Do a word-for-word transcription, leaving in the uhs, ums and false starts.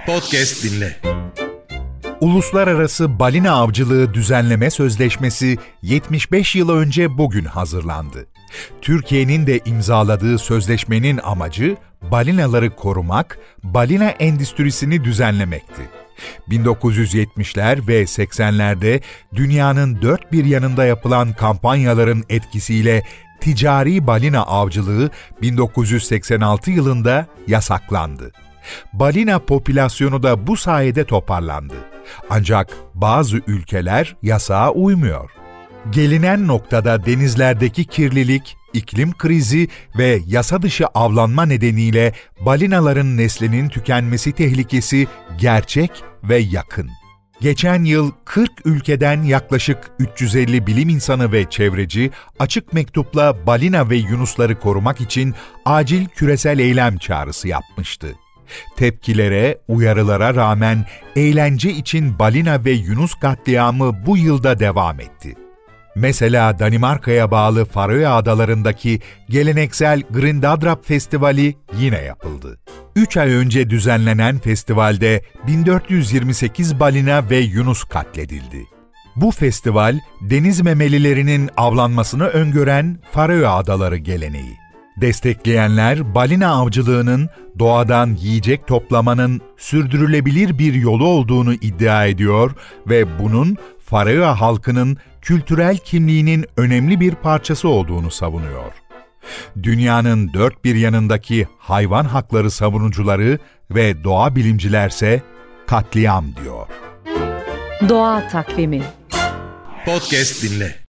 Podcast dinle. Uluslararası Balina Avcılığı Düzenleme Sözleşmesi yetmiş beş yıl önce bugün hazırlandı. Türkiye'nin de imzaladığı sözleşmenin amacı balinaları korumak, balina endüstrisini düzenlemekti. bin dokuz yüz yetmişler ve seksenlerde dünyanın dört bir yanında yapılan kampanyaların etkisiyle ticari balina avcılığı bin dokuz yüz seksen altı yılında yasaklandı. Balina popülasyonu da bu sayede toparlandı. Ancak bazı ülkeler yasağa uymuyor. Gelinen noktada denizlerdeki kirlilik, iklim krizi ve yasa dışı avlanma nedeniyle balinaların neslinin tükenmesi tehlikesi gerçek ve yakın. Geçen yıl kırk ülkeden yaklaşık üç yüz elli bilim insanı ve çevreci açık mektupla balina ve yunusları korumak için acil küresel eylem çağrısı yapmıştı. Tepkilere, uyarılara rağmen eğlence için balina ve yunus katliamı bu yılda devam etti. Mesela Danimarka'ya bağlı Faroe Adaları'ndaki geleneksel Grindadrap Festivali yine yapıldı. Üç ay önce düzenlenen festivalde bin dört yüz yirmi sekiz balina ve yunus katledildi. Bu festival, deniz memelilerinin avlanmasını öngören Faroe Adaları geleneği. Destekleyenler, balina avcılığının doğadan yiyecek toplamanın sürdürülebilir bir yolu olduğunu iddia ediyor ve bunun Faroe halkının kültürel kimliğinin önemli bir parçası olduğunu savunuyor. Dünyanın dört bir yanındaki hayvan hakları savunucuları ve doğa bilimcilerse katliam diyor. Doğa Takvimi Podcast dinle.